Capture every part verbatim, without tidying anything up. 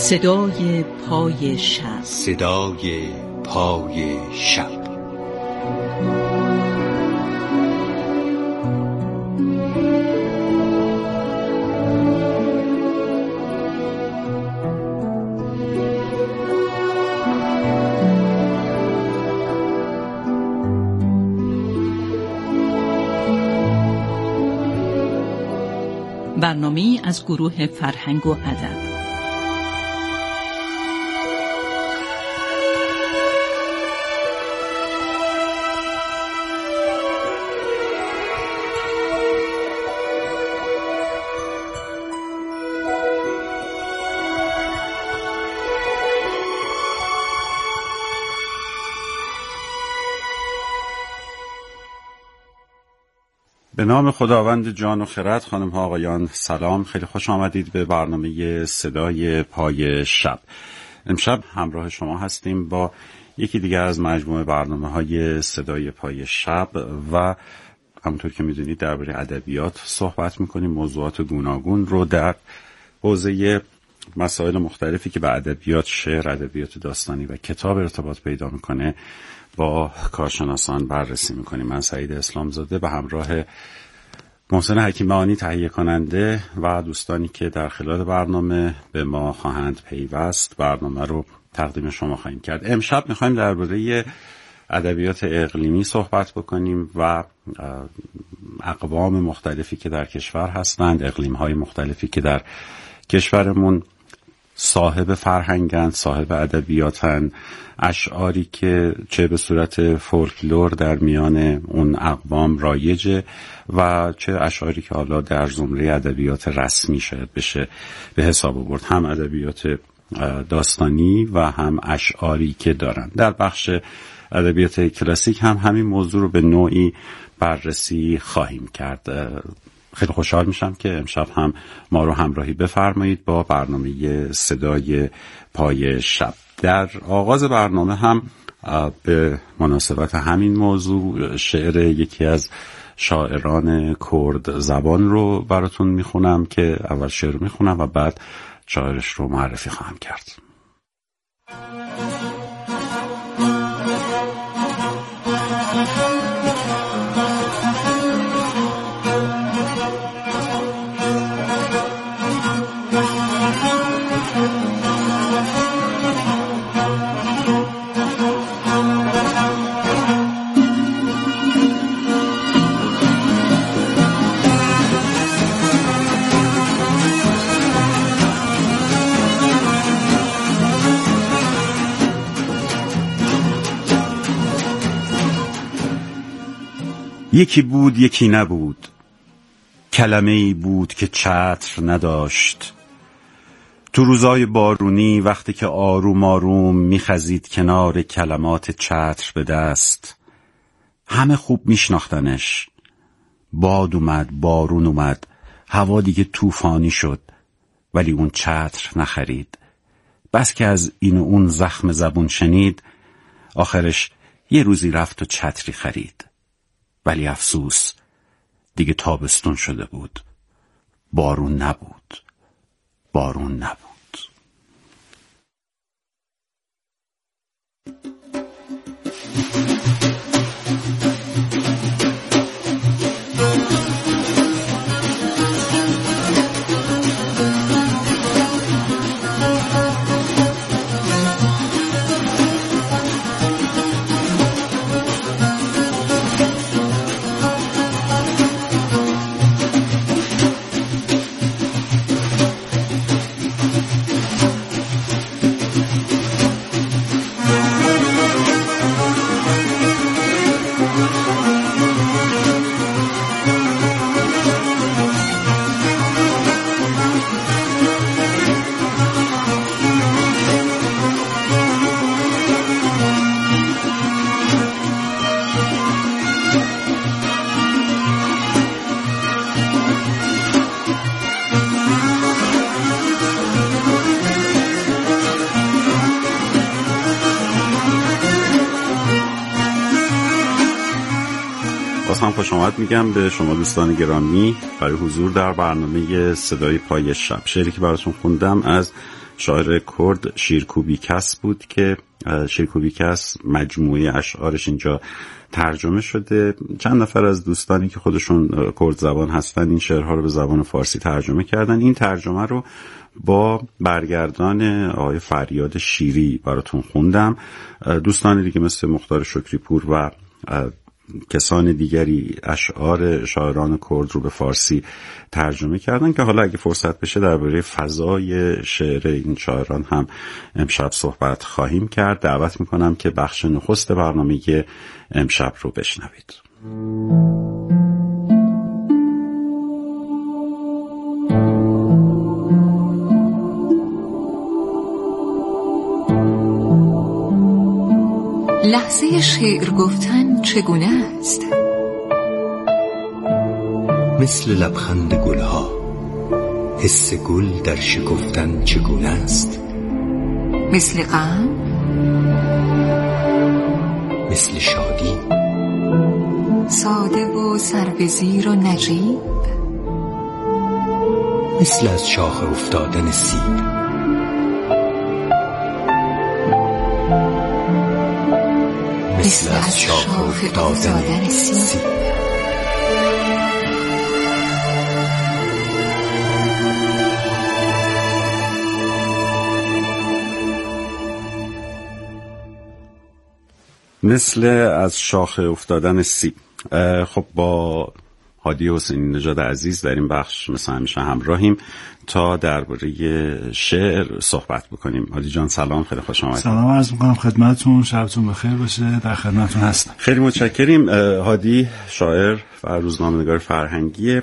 صدای پای شب، صدای پای شب. برنامه‌ای از گروه فرهنگ و ادب. به نام خداوند جان و خرد. خانم ها آقایان سلام، خیلی خوش آمدید به برنامه صدای پای شب. امشب همراه شما هستیم با یکی دیگر از مجموعه برنامه های صدای پای شب و همونطور که میدونید درباره ادبیات صحبت میکنیم. موضوعات گوناگون رو در حوزه مسائل مختلفی که به ادبیات، شعر، ادبیات داستانی و کتاب ارتباط پیدا میکنه با کارشناسان بررسی میکنیم. من سعید اسلامزاده به همراه محسن حکیم معانی تهیه کننده و دوستانی که در خلال برنامه به ما خواهند پیوست برنامه رو تقدیم شما خواهیم کرد. امشب میخوایم درباره ادبیات اقلیمی صحبت بکنیم و اقوام مختلفی که در کشور هستند، اقلیم‌های مختلفی که در کشورمون صاحب فرهنگند، صاحب ادبیاتند، اشعاری که چه به صورت فولکلور در میان اون اقوام رایجه و چه اشعاری که حالا در زمره ادبیات رسمی شاید بشه به حساب آورد، هم ادبیات داستانی و هم اشعاری که دارن. در بخش ادبیات کلاسیک هم همین موضوع رو به نوعی بررسی خواهیم کرد. خیلی خوشحال میشم که امشب هم ما رو همراهی بفرمایید با برنامه صدای پای شب. در آغاز برنامه هم به مناسبت همین موضوع شعر یکی از شاعران کرد زبان رو براتون میخونم که اول شعر رو میخونم و بعد شاعرش رو معرفی خواهم کرد. یکی بود یکی نبود، کلمه‌ای بود که چتر نداشت. تو روزای بارونی وقتی که آروم آروم میخزید کنار کلمات چتر به دست، همه خوب میشناختنش. باد اومد، بارون اومد، هوا دیگه طوفانی شد، ولی اون چتر نخرید. بس که از این و اون زخم زبون شنید، آخرش یه روزی رفت و چتری خرید. ولی افسوس، دیگه تابستون شده بود، بارون نبود، بارون نبود. باز هم خوش آمد میگم به شما دوستان گرامی برای حضور در برنامه صدای پای شب. شعری که براتون خوندم از شاعر کرد شیرکوبیکس بود که شیرکوبیکس مجموعه اشعارش اینجا ترجمه شده. چند نفر از دوستانی که خودشون کرد زبان هستن این شعرها رو به زبان فارسی ترجمه کردن. این ترجمه رو با برگردان آقای فریاد شیری براتون خوندم. دوستان دیگه مثل مختار شکریپور و کسان دیگری اشعار شاعران کرد رو به فارسی ترجمه کردن که حالا اگه فرصت بشه درباره فضای شعر این شاعران هم امشب صحبت خواهیم کرد. دعوت میکنم که بخش نخست برنامه امشب رو بشنوید. لحظه شعر گفتن چگونه است؟ مثل لبخند گلها، حس گل در شکفتن چگونه است؟ مثل غم، مثل شادی، ساده و سربزیر و نجیب، مثل از شاخه افتادن سیب، مثل از شاخه افتادن سیب. مثل از شاخه افتادن سیب. خب با هادی حسینی نژاد عزیز در این بخش مثل همیشه همراهیم تا درباره شعر صحبت بکنیم. هادی جان سلام، خیلی خوش آمدید. سلام عرض می‌کنم خدمتتون، شبتون بخیر باشه. در خدمتتون هستم. خیلی متشکریم. هادی شاعر و روزنامه‌نگار فرهنگی.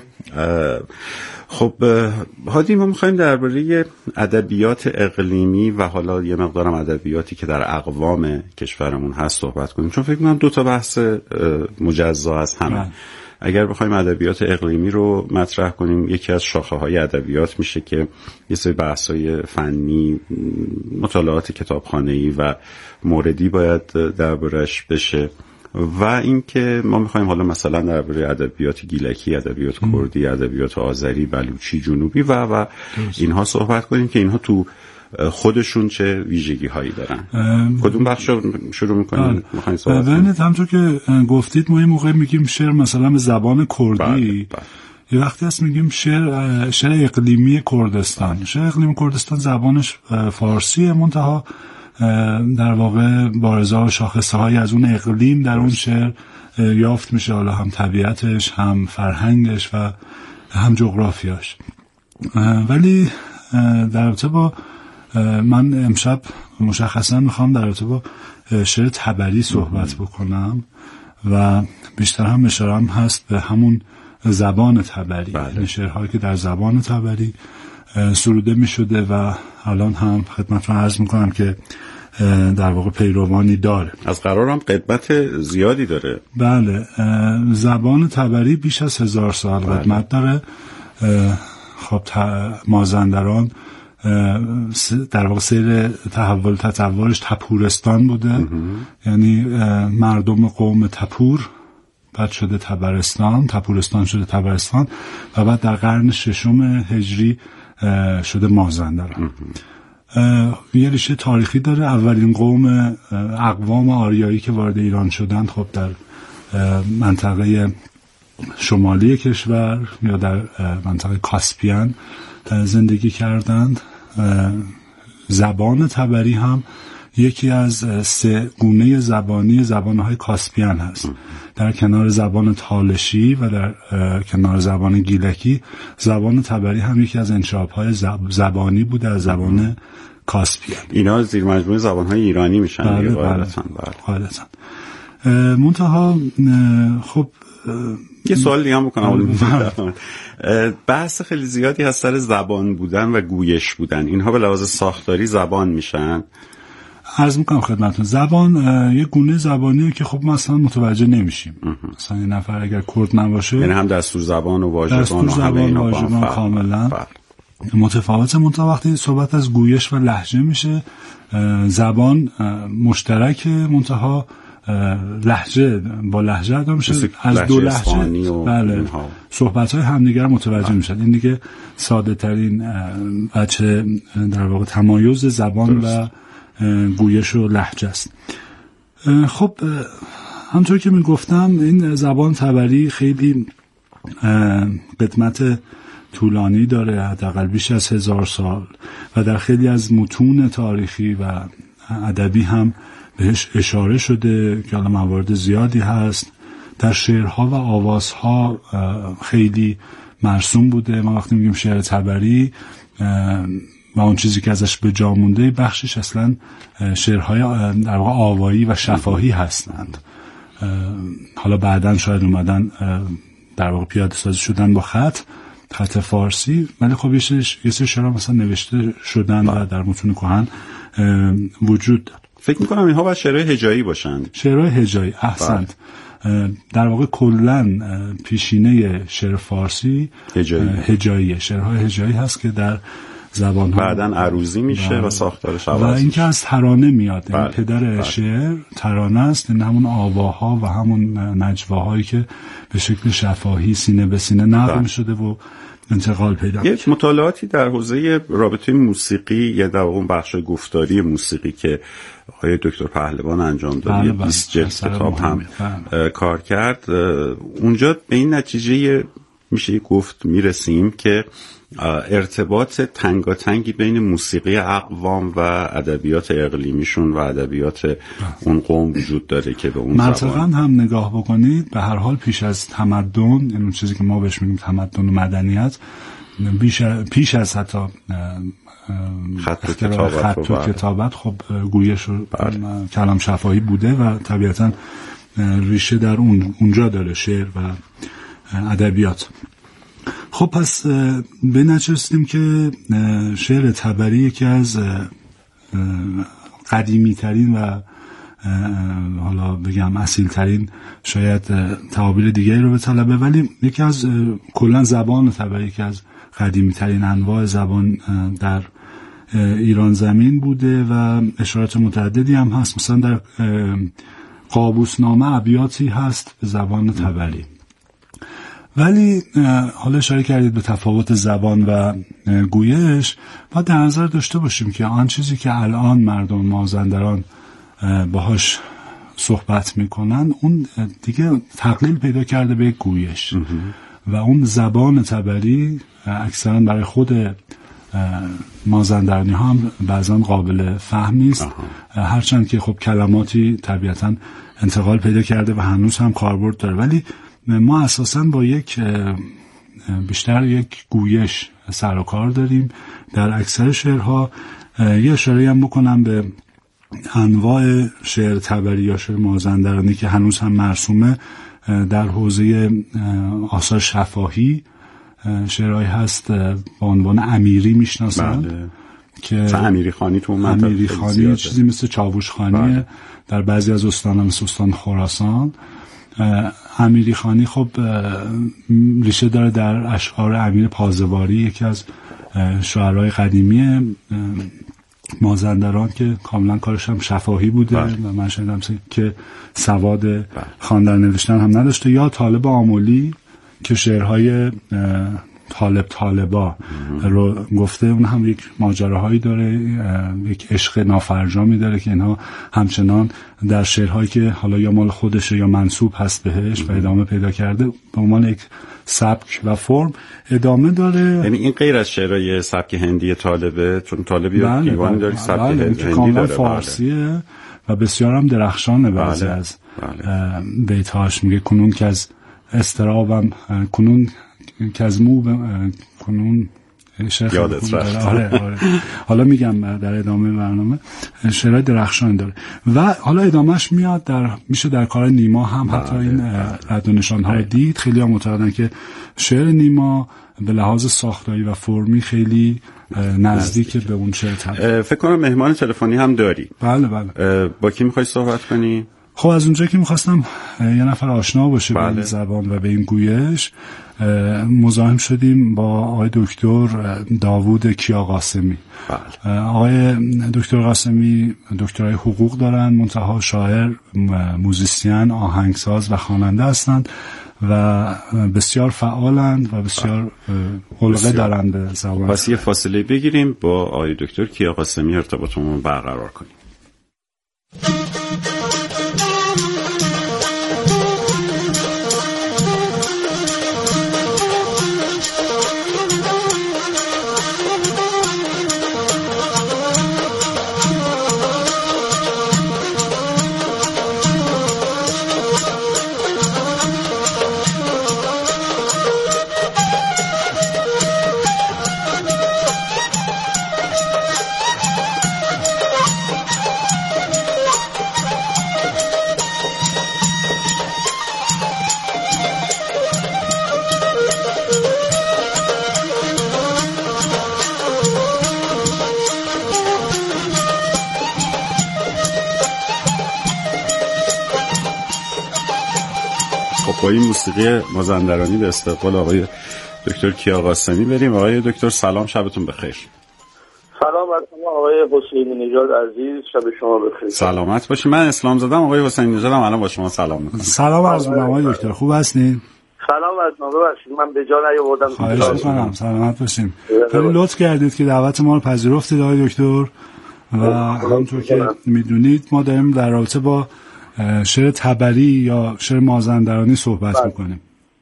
خب هادی، ما می‌خوایم درباره ادبیات اقلیمی و حالا یه مقدارم ادبیاتی که در اقوام کشورمون هست صحبت کنیم، چون فکر می‌کنم دو تا بحث مجزا از همه. بله. اگر بخوایم ادبیات اقلیمی رو مطرح کنیم، یکی از شاخه‌های ادبیات میشه که یه سری بحث‌های فنی، مطالعات کتابخانه‌ای و موردی باید دربارش بشه. و اینکه ما می‌خوایم حالا مثلا درباره ادبیات گیلکی، ادبیات کردی، ادبیات آذری، بلوچی، جنوبی و و اینها صحبت کنیم که اینها تو خودشون چه ویژگی هایی دارن. کدوم بخش رو شروع میکنیم؟ میخواین صحبت کنیم؟ همونطور که گفتید ما این موقع میگیم شعر مثلا به زبان کردی. بله، بله. یه وقتی هست میگیم شعر شعر اقلیمی کردستان. شعر اقلیمی کردستان زبانش فارسیه، منتها در واقع بارزها و شاخصه های از اون اقلیم در اون شعر یافت میشه، حالا هم طبیعتش، هم فرهنگش و هم جغرافیاش. ولی در رابطه با من امشب مشخصا میخوام در رابطه با شعر تبری صحبت بکنم و بیشتر هم اشاره‌ام هست به همون زبان تبری. بله. یعنی شعرهایی که در زبان تبری سروده میشده و الان هم خدمتتون عرض میکنم که در واقع پیروانی داره. از قرار هم قدمت زیادی داره. بله، زبان تبری بیش از هزار سال بله. قدمت داره. خب مازندران در واقع سیر تحول تطورش تپورستان بوده، یعنی مردم قوم تپور، بعد شده تبرستان، تپورستان شده تبرستان و بعد در قرن ششم هجری شده مازندران. یه ریشه تاریخی داره. اولین قوم اقوام آریایی که وارد ایران شدند خب در منطقه شمالی کشور یا در منطقه کاسپیان زندگی کردند. زبان تبری هم یکی از سه گونه زبانی زبانهای کاسپیان هست. در کنار زبان تالشی و در کنار زبان گیلکی، زبان تبری هم یکی از انشابهای زبانی بود از زبان کاسپیان. اینا زیر مجموعه زبانهای ایرانی میشن. بله غالباً. غالباً. منتها خب یه سوال دیگه هم بکنم. بحث خیلی زیادی هست سر زبان بودن و گویش بودن. اینها به لحاظ ساختاری زبان میشن. عرض میکنم خدمتتون، زبان یه گونه زبانیه که خب مثلا متوجه نمیشیم. مثلا یه نفر اگر کرد نباشه، یعنی هم دستور زبان و واژگان و همه اینا واژگان کاملا متفاوته. منتها وقتی صحبت از گویش و لهجه میشه، زبان مشترکه، منتها لهجه با لهجه ادا میشه، از دو لهجه بله صحبت‌های همدیگر متوجه میشن. این دیگه ساده ترین بچه در واقع تمایز زبان درست. و گویش و لهجه است. خب همونطور که میگفتم این زبان تبری خیلی قدمت طولانی داره، حداقل بیش از هزار سال، و در خیلی از متون تاریخی و ادبی هم بهش اشاره شده که حالا موارد زیادی هست. در شعرها و آوازها خیلی مرسوم بوده. ما وقتی میگیم شعر تبری و اون چیزی که ازش به جا مونده بخشش اصلا شعرهای در واقع آوایی و شفاهی هستند. حالا بعداً شاید اومدن در واقع پیاده سازی شدن با خط خط فارسی، ولی خب یه سری شعرها مثلا نوشته شدن و در متون کهن وجود دارد. فکر میکنم اینها باید شعرهای هجایی باشند. شعرهای هجایی، احسنت. در واقع کلن پیشینه شعر فارسی هجایی هجاییه. شعرهای هجایی هست که در زبان ها بعدن عروضی میشه و, و ساختارش عوض میشه. و این که از ترانه میاد. بله. این پدر بله. شعر ترانه است. این همون آواها و همون نجواهایی که به شکل شفاهی سینه به سینه نقل میشده و انتقال پیدا میکنه. یک مطالعاتی در حوزه رابطه موسیقی یا در اون بخش گفتاری موسیقی که آقای دکتر پهلوان انجام داد، بیست جلد کتاب هم بله. کار کرد، اونجا به این نتیجه میشه گفت میرسیم که ارتباط تنگاتنگی بین موسیقی اقوام و ادبیات اقلیمیشون و ادبیات اون قوم وجود داره که به اون منطقاً هم نگاه بکنید به هر حال پیش از تمدن، یعنی اون چیزی که ما بهش میگیم تمدن و مدنیت، پیش از حتی خط و کتابت, خط و کتابت خب گویش و کلام شفاهی بوده و طبیعتاً ریشه در اون اونجا داره، شعر و ادبیات. خب پس به نچستیم که شعر تبری یکی از قدیمی ترین و حالا بگم اصیل ترین، شاید تعابیر دیگری رو به طلبه، ولی یکی از کلا زبان تبری یکی از قدیمی ترین انواع زبان در ایران زمین بوده و اشارات متعددی هم هست. مثلا در قابوسنامه ابیاتی هست به زبان تبری. ولی حالا اشاره کردید به تفاوت زبان و گویش، باید در نظر داشته باشیم که آن چیزی که الان مردم مازندران باهاش صحبت میکنن اون دیگه تقلیل پیدا کرده به گویش و اون زبان تبری اکثرا برای خود مازندرانی ها هم بعضا قابل فهم نیست، هرچند که خب کلماتی طبیعتا انتقال پیدا کرده و هنوز هم کاربرد داره، ولی ما اساساً با یک بیشتر یک گویش سر و کار داریم در اکثر شعرها. یه اشاره هم بکنم به انواع شعر تبری یا شعر مازندرانی که هنوز هم مرسومه. در حوزه آثار شفاهی شعرهایی هست با عنوان امیری میشناسند بله. که امیری خانی تو منطقه امیری خانی چیزی مثل چاووش خانیه بله. در بعضی از استان‌ها مثل استان خراسان. امیری خانی خب ریشه داره در اشعار امیر پازواری، یکی از شاعرای قدیمی مازندران که کاملا کارش هم شفاهی بوده بله. و من شنیدم که سواد خواندن نوشتن هم نداشته. یا طالب آملی که شعرهای طالب طالبا رو گفته، اون هم یک ماجراهایی داره، یک عشق نافرجامی داره که اینها همچنان در شعرهایی که حالا یا مال خودشه یا منسوب هست بهش و ادامه پیدا کرده به عنوان یک سبک و فرم ادامه داره. یعنی این غیر از شعرهای سبک هندی طالبه، چون طالبی بله دیوانی داره سبک بله هندی داره فارسیه بله. و بسیار هم درخشانه. بعضی بله. از بله. بیتهاش میگه کنون که از استرابم کنون که از مو کنون یادت رفت. آره آره. حالا میگم در ادامه برنامه شعرهای درخشان داره و حالا ادامهش میاد در میشه در کار نیما هم بله. حتی این رد و نشان‌های دید. خیلی هم معتقدن که شعر نیما به لحاظ ساختاری و فرمی خیلی نزدیک به اون شعر تبری. فکر کنم مهمان تلفنی هم داری. بله بله. با کی میخوای صحبت کنی؟ خب از اونجا که میخواستم یه نفر آشنا باشه به این زبان و به این گویش، مزاحم شدیم با آقای دکتر داوود کیاقاسمی. آقای دکتر قاسمی دکترای حقوق دارن، منتها شاعر، موزیسین، آهنگساز و خواننده هستند و بسیار فعالند و بسیار حلقه دارند به زبان. پس یه فاصله بگیریم، با آقای دکتر کیاقاسمی ارتباطمون برقرار کنیم. با این موسیقی مازندرانی به استقبال آقای دکتر کیاقاسمی بریم. آقای دکتر سلام، شبتون بخیر. سلام بر شما آقای حسینی نژاد عزیز، شب شما بخیر. سلامت باشید. من اسلام زادم، آقای حسینی نژادم الان با شما سلام میکنم. سلام عرض میکنم آقای دکتر، خوب هستین؟ سلام از ما، ببخشید من به جا نیاوردم. خواهش میکنم، سلامت باشین. خیلی لطف کردید که دعوت ما رو پذیرفتید آقای دکتر و همونطور که میدونید ما داریم در رابطه با شعر تبری یا شعر مازندرانی صحبت میکنیم.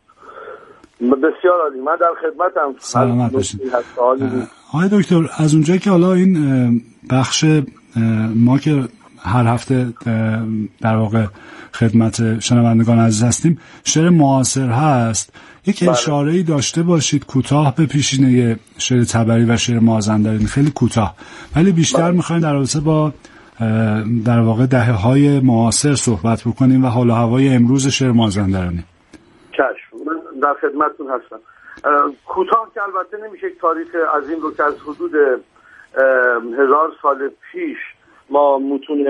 بسیار عالی، من در خدمتم. سلامت باشید. آقای دکتر، از اونجایی که حالا این بخش ما که هر هفته در واقع خدمت شنوندگان عزیز هستیم شعر معاصر هست، یک بله. اشاره‌ای داشته باشید کوتاه به پیشینه شعر تبری و شعر مازندرانی، خیلی کوتاه، ولی بیشتر بله. میخوایم در رابطه با در واقع دهه‌های معاصر صحبت بکنیم و حال و هوای امروز شعر مازندرانی. چشم، من در خدمتتون هستم. کوتاه که البته نمیشه تاریخ عظیم رو که از حدود هزار سال پیش ما متون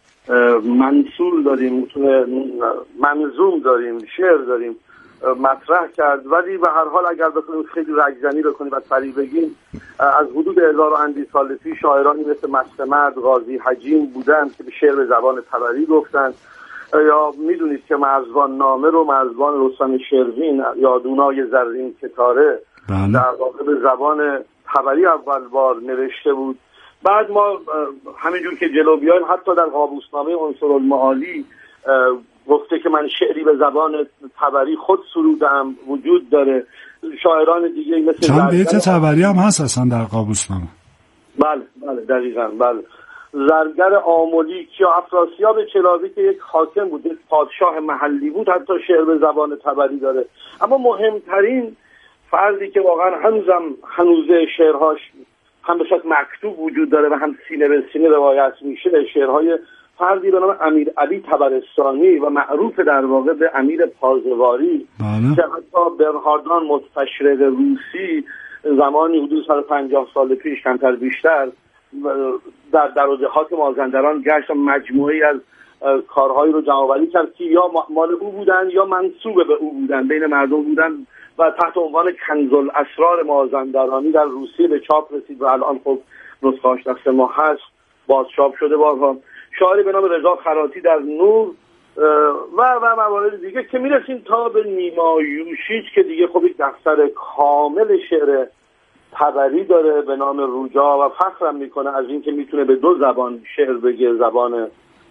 منثور داریم، متون منظوم داریم، شعر داریم مطرح کرد، ولی به هر حال اگر بخوایم خیلی رگزنی بکنیم و سریع بگیم، از حدود هزار و اندی سال پیش شاعرانی مثل مستمد، قاضی حجیم بودند که به شعر به زبان تبری گفتند، یا میدونید که مرزبان نامه رو مرزبان رستم شروین یا دونای زرین ستاره در واقع به زبان تبری اول بار نوشته بود. بعد ما همینجور که جلو بیایم حتی در قابوسنامه عنصرالمعالی گفته که من شعری به زبان تبری خود سرودم وجود داره. شاعران دیگه مثل چند بیت تبری هم هست اصلا در قابوسنامه. بله بله دقیقاً بله. زرگر آمولی یا افراسیاب چلاوی که یک حاکم بود، یک پادشاه محلی بود، حتی شعر به زبان تبری داره. اما مهمترین فردی که واقعا هنوزم هنوزه شعرهاش هم به صورت مکتوب وجود داره و هم سینه به سینه روایت میشه، شعرهای فردی به نام امیر علی طبرستانی و معروف در واقع به امیر پازواری بله. که حتی برهاردان متفشرق روسی زمانی حدود صد و پنجاه سال پیش کمتر بیشتر در درودهات مازندران گشت مجموعی از کارهایی رو جمع‌آوری کرد که یا مال او بودن یا منسوب به او بودن، بین مردم بودن و تحت عنوان کنزالاسرار مازندرانی در روسیه به چاپ رسید و الان خب نسخه‌اش دست ما هست، باز چاپ شده بارها. شاعری به نام رضا خراتی در نور و و موارد دیگه که میرسیم تا به نیما یوشیج که دیگه خب یک دفتر کامل شعر تبری داره به نام روجا و فخرم میکنه از این که میتونه به دو زبان شعر بگه، زبان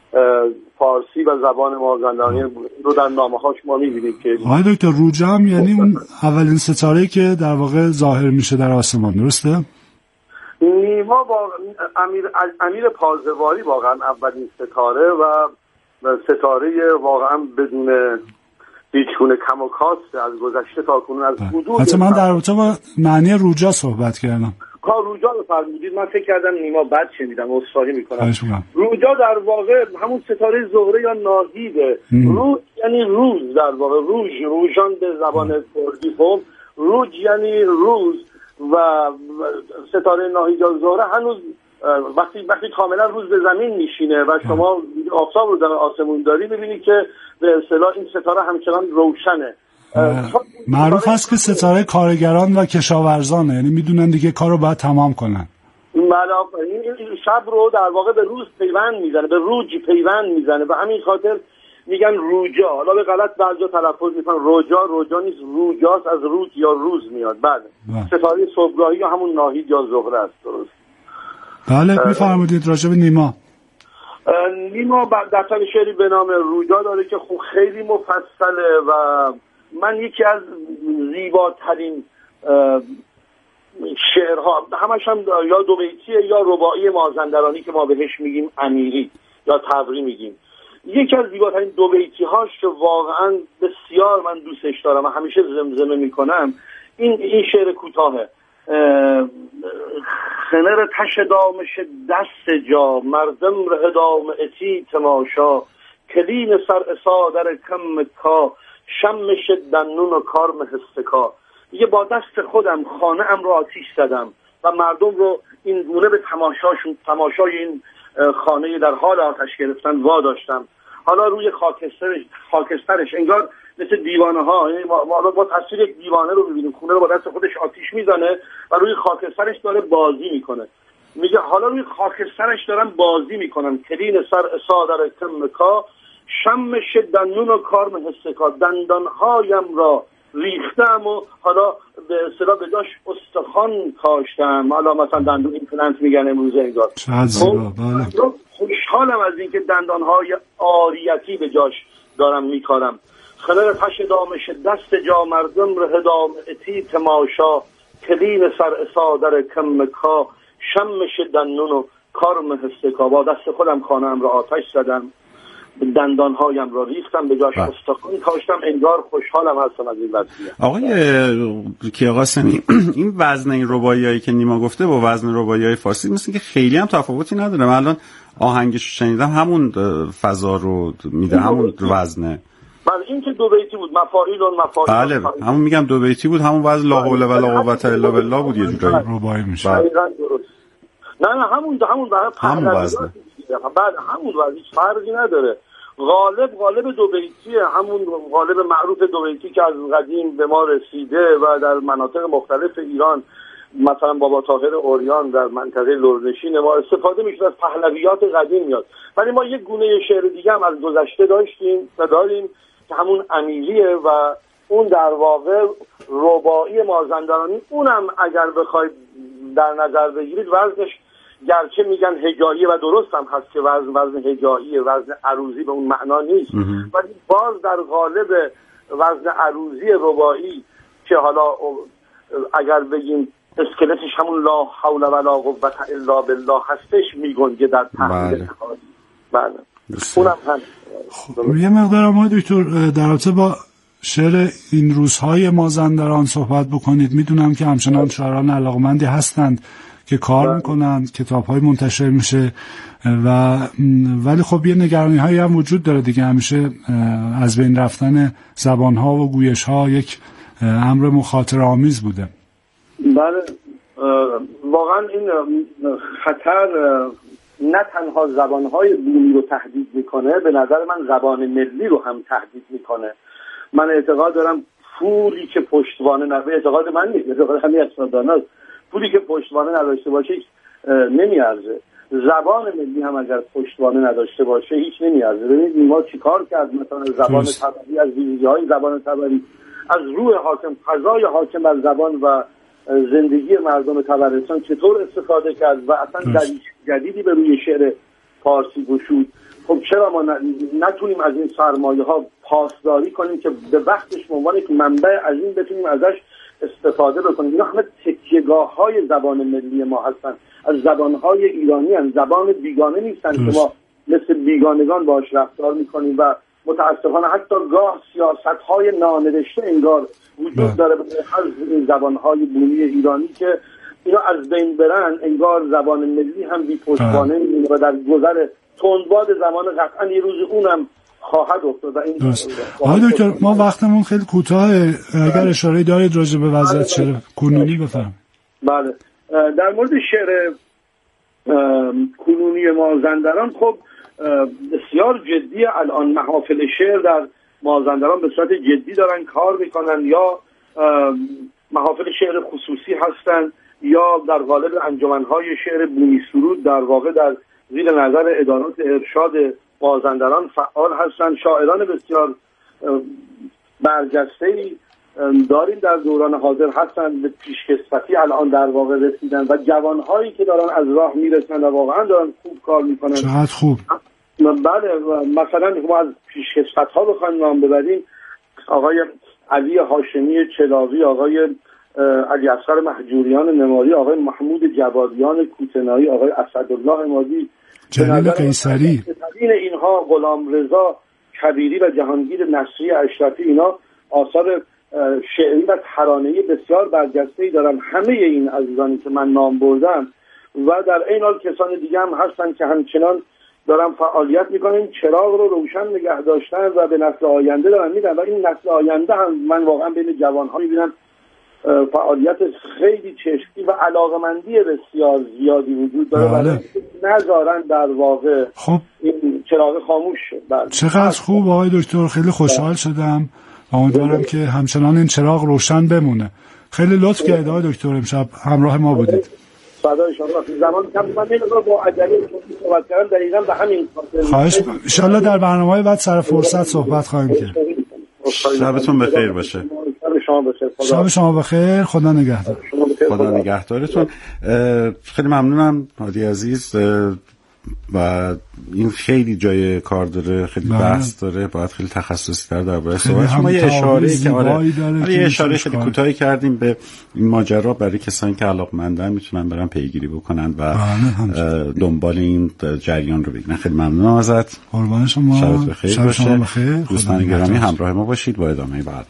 فارسی و زبان مازندرانی رو در نامه‌هاش ما می‌بینیم که آقای دکتر روجا هم یعنی اون اولین ستاره‌ای که در واقع ظاهر میشه در آسمان، درسته؟ نیما با امیر امیر پازواری واقعا اولین ستاره و ستاره واقعا بدون هیچ گونه کم و کاست از گذشته تا کنون از حدود. حتی من در رابطه با معنی روجا صحبت کردم. ها روجا رو فرمودید، من فکر کردم نیما بد شنیدم، عذرخواهی میکنم. روجا در واقع همون ستاره زهره یا ناهیده. روج یعنی روز، در واقع روژ، روژان به زبان کردی خب روج یعنی روز و ستاره ناهید یا زهره هنوز وقتی وقتی کاملا روز به زمین میشینه و شما آفتاب رو در آسمون داری میبینی که به اصطلاح این ستاره همچنان روشنه. معروف هست که ستاره کارگران و کشاورزانه، یعنی میدونن دیگه کار رو باید تمام کنن. این شب رو در واقع به روز پیوند میزنه، به روج پیوند میزنه و همین خاطر میگن روجا. حالا به غلط بعضیا تلفظ میکنن روجا، روجا نیست، روجاست، از روج یا روز میاد. بله ستاره صبحگاهی یا همون ناهید یا زهره است. درست. بله میفرمودید راجع به نیما. نیما دفتر شعری به نام روجا داره که خب خیلی مفصله و من یکی از زیباترین شعرها، همش هم یا دو بیتیه یا رباعی مازندرانی که ما بهش میگیم امیری یا تبری میگیم، یکی از زیباترین دو بیتی هاش که واقعا بسیار من دوستش دارم و همیشه زمزمه میکنم این این شعر کوتاهه. خنر تش دامش دست جا مردم ره دام اتی تماشا کلین سر اسا در کم کا شمش دنون و کارم هستکا. یه با دست خودم خانه ام رو آتیش زدم و مردم رو این گونه به تماشاشون تماشای این خانه در حال آتش گرفتن وا داشتم. حالا روی خاکسترش خاکسترش انگار مثل دیوانه ها، یعنی ما ما با تصویر یک دیوانه رو می‌بینیم خونه رو با دست خودش آتیش میزنه و روی خاکسترش داره بازی میکنه. میگه حالا روی خاکسترش دارم بازی میکنم کلین سر اسا در کمکا شمش دندون و کارم هستکا. دندانهایم را ریختم و حالا به اصطلاح به جاش استخوان کاشتم. حالا مثلا دندون ایمپلنت میگن امروز انگار. خب خوشحالم از اینکه دندانهای آریتی به جاش دارم میکارم. خلال پش دامش دست جا مردم ره دام اتی تماشا کلین سر اسا در کمکا شمش دندون و کارم هستکا. با دست خودم خانه‌ام را آتش زدم، دندانهایم را ریختم به جاش استخوان کاشتم. انگار خوشحالم هستم از این وضعیت. آقای کیاقاسمی این وزن این رباعیایی که نیما گفته با وزن رباعیای فارسی مثل که خیلی هم تفاوتی نداره. من الان آهنگش شنیدم همون فضا رو میده، همون وزنه. بله این که دو بیتی بود، مفاعیل و مفاعیل. بله همون میگم دو بیتی بود، همون وزن لا حول ولا قوة الا بالله بود. یه جورایی رباعی میشه. نه نه همون همون برای همون وزنه. بعد همون وزن هیچ فرقی نداره. غالب غالب دو بیتیه، همون غالب معروف دو بیتی که از قدیم به ما رسیده و در مناطق مختلف ایران مثلا بابا طاهر اوریان در منطقه لرنشین ما استفاده میشه، از پهلویات قدیم میاد. ولی ما یک گونه شعر دیگه هم از گذشته داشتیم و داریم که همون امیلیه و اون در واقع رباعی مازندرانی. اونم اگر بخواید در نظر بگیرید وزنش گرچه میگن هجایی و درست هم هست که وزن وزن هجایی، وزن عروضی به اون معنا نیست، ولی باز در قالب وزن عروضی رباعی که حالا اگر بگیم اسکلتش همون لا حول ولا قوة الا بالله هستش میگنجه در تحلیل. بله اونم هم خب یه مقدار ما دکتر در رابطه با شعر این روزهای مازندران صحبت بکنید. میدونم که همچنان شاعران علاقمندی هستند که کار میکنن، کتاب‌های منتشر میشه و ولی خب یه نگرانی‌هایی هم وجود داره دیگه. همیشه از بین رفتن زبان‌ها و گویش‌ها یک امر مخاطره‌آمیز بوده. بله واقعا این خطر نه تنها زبان‌های بومی رو تهدید میکنه، به نظر من زبان ملی رو هم تهدید میکنه. من اعتقاد دارم پولی که پشتوانه نباشه، اعتقاد من نیست، اعتقاد همین اسناداناست، پولی که پشتوانه نداشته باشه نمیارزه. زبان ملی هم اگر پشتوانه نداشته باشه هیچ نمیارزه. ببینید ما چیکار کرد مثلا زبان تبری، از ویژگی‌های زبان تبری، از روح حاکم، فضای حاکم بر زبان و زندگی مردم طبرستان چطور استفاده کرد و اصلا دریچه جدیدی به روی شعر فارسی گشود. خب چرا ما نتونیم از این سرمایه ها پاسداری کنیم که به وقتش به عنوان یک منبع عظیم بتونیم ازش استفاده بکنیم. اینا همه تکیه‌گاه های زبان ملی ما هستن، از زبان های ایرانی هستن، زبان بیگانه نیستن که ما مثل بیگانگان باش رفتار میکنیم و متاسفانه حتی گاه سیاست های نانوشته انگار وجود داره به حذف این زبان های بومی ایرانی که اینا از بین برن، انگار زبان ملی هم بی پشتوانه میمونه و در گذر تندباد زمان قطعا یه روز اونم خواهد افتاد. این آقای دکتر ما وقتمون خیلی کوتاهه، اگر اشاره دارید راجع به وضعیت شعر کنونی بفرمایید. بله در مورد شعر کنونی مازندران خب بسیار جدی. الان محافل شعر در مازندران به صورت جدی دارن کار میکنن، یا محافل شعر خصوصی هستن یا در قالب انجمنهای شعر بومی سرود در واقع در زیر نظر ادارات ارشاد مازندران فعال هستن. شاعران بسیار برجسته‌ای داریم در دوران حاضر هستن، به پیشکسوتی الان در واقع رسیدن و جوانهایی که دارن از راه میرسن و واقعا دارن خوب کار میکنن. چقدر خوب. بله، مثلا ما از پیشکسوت‌ها بخوایم نام ببریم، آقای علی هاشمی چلاقی، آقای علی اصغر مهجوریان نماری، آقای محمود جوادیان کوتنایی، آقای اسدالله امادی، جلیل قیصری، این اینها، غلام رضا کبیری و جهانگیر نصری اشرفی، اینا آثار شعری و ترانه‌ای بسیار برجسته‌ای دارن. همه این عزیزانی که من نام بردم و در این حال کسان دیگه هم هستن که همچنان دارن فعالیت میکنن، چراغ رو روشن نگه داشتن و به نسل آینده دارن میدن و این نسل آینده هم من واقعا بین جوان‌ها میبینم فعالیت خیلی چشمی و علاقمندی بسیار زیادی وجود داره. بله. نذارن در واقع خب این چراغ خاموش شد. بله. چقدر خوب آقای دکتر، خیلی خوشحال شدم. امیدوارم که همچنان این چراغ روشن بمونه. خیلی لطف کردید آقای دکتر، امشب همراه ما بودید. فدای شما. زمان کم من نمی‌دونم با عجله صحبت کردن دقیقاً به همین خاطر. خواهش ان شاءالله در برنامه‌های بعد سر فرصت صحبت خواهیم کرد. شبتون بخیر باشه. شما بخیر. شب شما بخیر. خدا نگهدار. خدا نگهدارتون. خیلی ممنونم هادی عزیز و این خیلی جای کار داره، خیلی بحث داره، باید خیلی تخصصی تر درباره صحبت. ما یه اشاره که آره یه اشاره خیلی کوتاهی کردیم به این ماجرا برای کسانی که علاقه‌مندن میتونن برن پیگیری بکنن و دنبال این جریان رو بگیرن. خیلی ممنونم ازت. قربان شما. شبت بخیر باشه. دوستان گرامی همراه ما باشید با ادامه برنامه.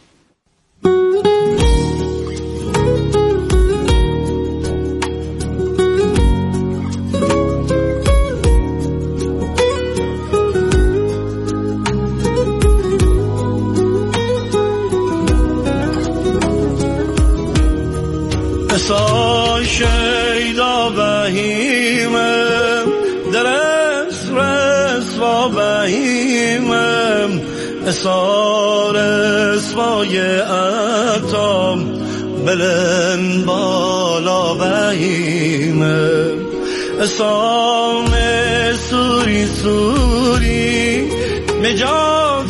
سای شیدا بهیمم درست رس و بهیمم اسار اسوای اتام بلن بالا بهیمم اسام سوری سوری مجاب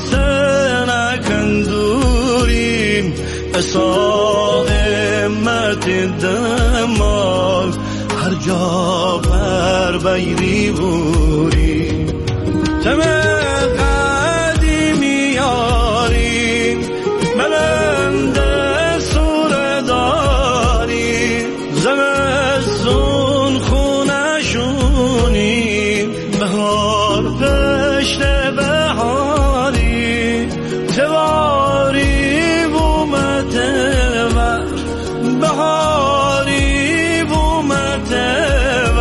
سنکندوری اسام مت دمال هر جا پر بیری بوری تم قدیمی یاری ملند سور داری زمستون خونشونی بهار پشت بهاری تواری بهاری بومته و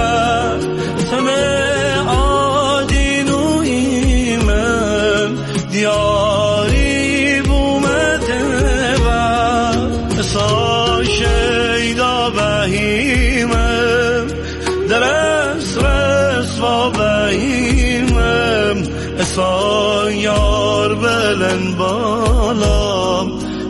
تمه آدینو ایمن دیاری بومته و سا شیدا بهیمم درست رس و بهیمم اسا یار بلن بالام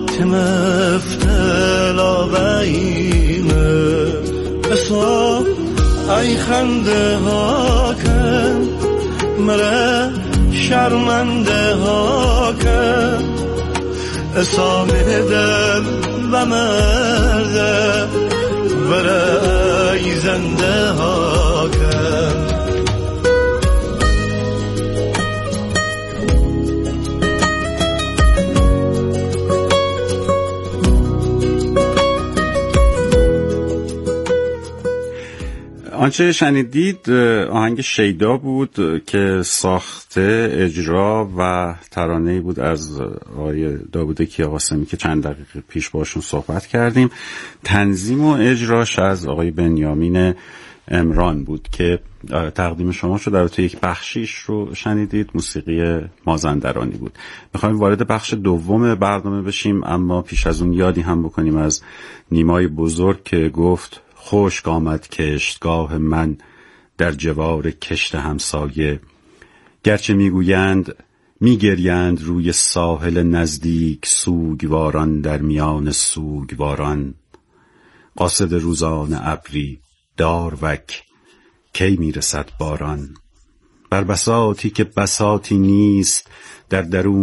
تمفتلا بهیمه اسا ای خنده ها کن مره شرمنده ها کن اسا دل و مرده بره زنده ها کن آنچه شنیدید آهنگ شیدا بود که ساخته، اجرا و ترانه‌ای بود از آقای داوود کیاقاسمی که چند دقیقه پیش باشون صحبت کردیم. تنظیم و اجراش از آقای بنیامین امران بود که تقدیم شما شد. در یک بخشیش رو شنیدید، موسیقی مازندرانی بود. میخوایم وارد بخش دوم برنامه بشیم، اما پیش از اون یادی هم بکنیم از نیمای بزرگ که گفت خشک آمد کشتگاه من در جوار کشت همسایه. گرچه میگویند میگریند روی ساحل نزدیک سوگواران در میان سوگواران. قاصد روزانه ابری داروک کی میرسد باران. بر بساطی که بساطی نیست در درون